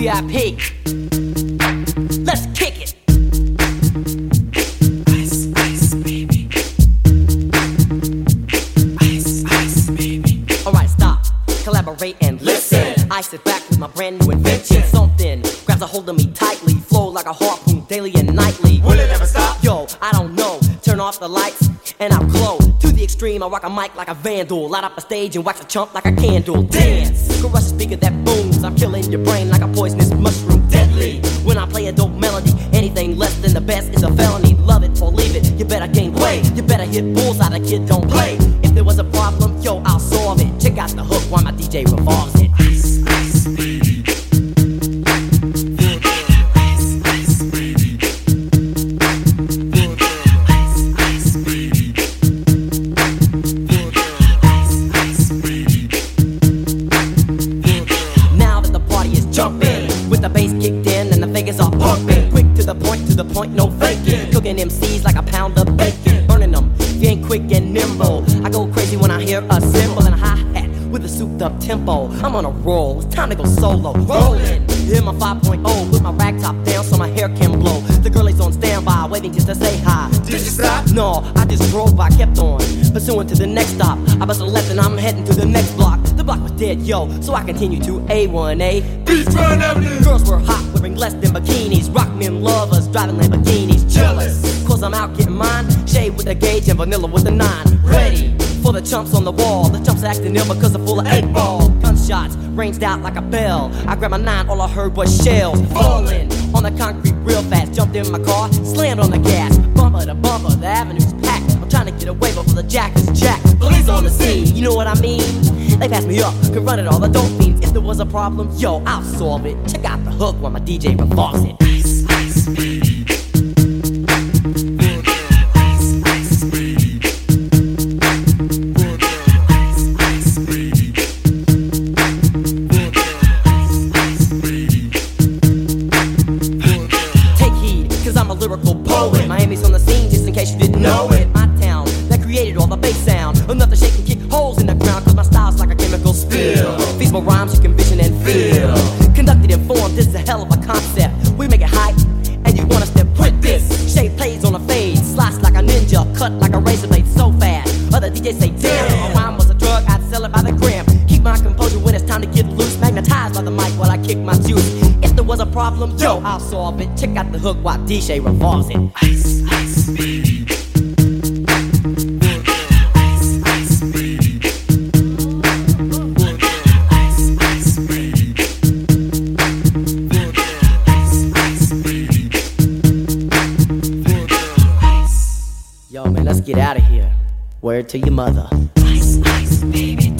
VIP. Let's kick it. Ice, ice, baby. Ice, ice, baby. Alright, stop, collaborate and listen. I sit back with my brand new invention. Something grabs a hold of me tightly, flow like a harpoon daily and nightly. Will it ever stop? Yo, I don't know. Turn off the lights and I'll glow. To the extreme, I rock a mic like a vandal. Light up a stage and wax a chump like a candle. Dance, crush a speaker that booms. I'm killing your brain like a poisonous mushroom. Deadly, when I play a dope melody. Anything less than the best is a felony. Love it or leave it, you better gain weight. You better hit bullseye, the kid don't play. If there was a problem, yo, I'll solve it. Check out the hook while my DJ revolves it. Ice, ice, baby. Ice, ice, baby. Ice, ice, baby. Ice, ice, baby. Now that the party is jumping, with the bass kicked in and the figures are pumping. Quick to the point, no faking. Cooking MCs like a pound of bacon. Burning them, if you ain't quick and nimble. I go crazy when I hear a cymbal and a hi-hat with a souped up tempo. I'm on a roll, it's time to go solo. Rolling, hit my 5.0, put my rag top down so my hair can blow. The girl is on standby, waiting just to say hi. Did you stop? No, I just drove by, kept on pursuing to the next stop. I bust a left and I'm heading to the next block. The block was dead, yo, so I continue to A1A. Beachfront Avenue. Girls were hot, wearing less than bikinis. Rock men lovers, driving Lamborghinis. Jealous, cause I'm out getting mine. Shade with the gauge and vanilla with the 9. Ready for the chumps on the wall. The chumps acting ill because they're full of 8-ball. Gunshots ranged out like a bell. I grabbed my 9, all I heard was shells falling on the concrete real fast. Jumped in my car, slammed on the gas. Bumper to bumper, the avenue's packed. I'm trying to get away before the jack is jacked. Police on the scene, you know what I mean? They pass me up, can run it all, the dope fiends. If there was a problem, yo, I'll solve it. Check out the hook while my DJ revolves it. Ice, ice, baby. Ice, ice, baby. Ice, ice, baby. Ice, ice, baby. Take heed, cause I'm a lyrical poet. Miami's on the scene, just in case you didn't know it. My town, that created all the bass sound. Enough to shake and kick holes in the ground, cause my style's like a chemical spill. Feasible rhymes you can vision and feel. Conducted in form, this is a hell of a concept. We make it hype, and you wanna step with this. Shape plays on a fade, slice like a ninja, cut like a razor blade so fast. Other DJs say, damn, a rhyme was a drug, I'd sell it by the gram. Keep my composure when it's time to get loose. Magnetized by the mic while I kick my juice. If there was a problem, yo, I'll solve it. Check out the hook while DJ revolves it. Ice, ice, baby. Ice, ice, baby. Ice, ice, baby. Ice, ice, baby. Ice. Yo, man, let's get out of here. Word to your mother. Ice, ice, baby.